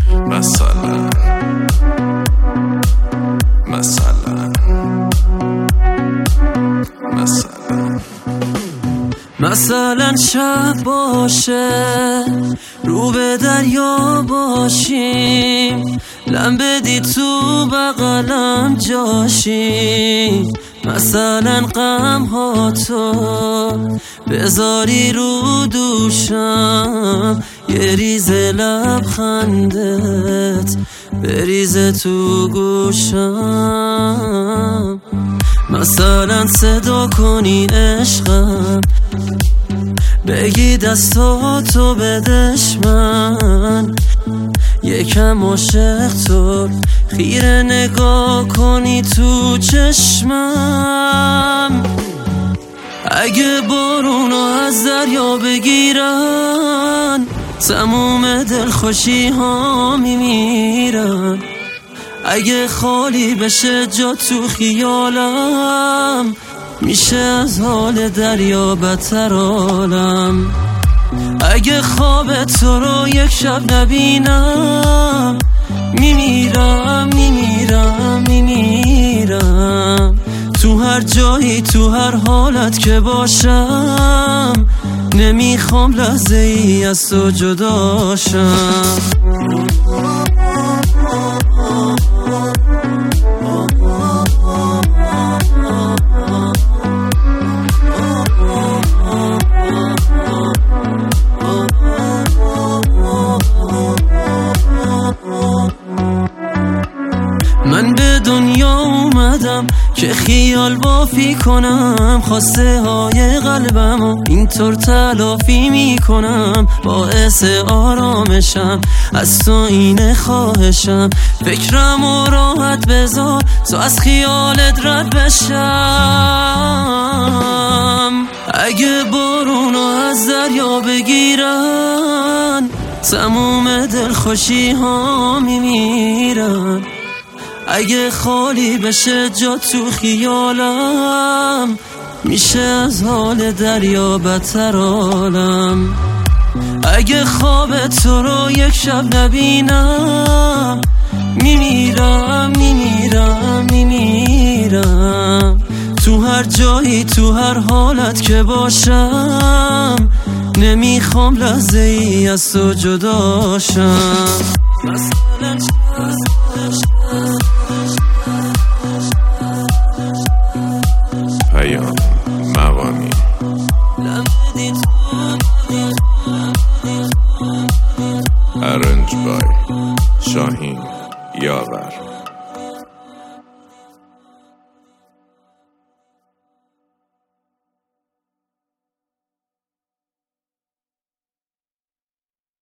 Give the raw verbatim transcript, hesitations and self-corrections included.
مثلا مثلا مثلا مثلا شب باشه رو به دریا باشیم، لم بدی تو بغلم جاشیم. مثلا غم ها تو بذاری رو دوشم، یه ریز لبخندت بریزه تو گوشم. مثلا صدا کنی عشقم، بگی دستاتو بدش من، یکم عاشق تو خیره نگاه کنی تو چشمم. اگه بارونا از دریا بگیرن، تموم دلخوشی ها میمیرن. اگه خالی بشه جا تو خیالم، میشه از حال دریا بدتر عالم. اگه خواب تو رو یک شب نبینم، میمیرم میمیرم میمیرم. تو هر جایی تو هر حالت که باشم، نمیخوام لحظه ای از تو جداشم. من به دنیا اومدم که خیال بافی کنم، خواسته های قلبم اینطور تلافی میکنم. باعث آرامشم از تو اینه خواهشم، فکرم و راحت بذار تو از خیالت رد بشم. اگه بارونا از دریا بگیرن، تموم دلخوشی ها میمیرن. اگه خالی بشه جا تو خیالم، میشه از حال دریا بدتر عالم. اگه خواب تو رو یک شب نبینم، میمیرم میمیرم میمیرم. تو هر جایی تو هر حالت که باشم، نمیخوام لحظه ای از تو جداشم. پیام مقامی ارنج بای شاهین یاور.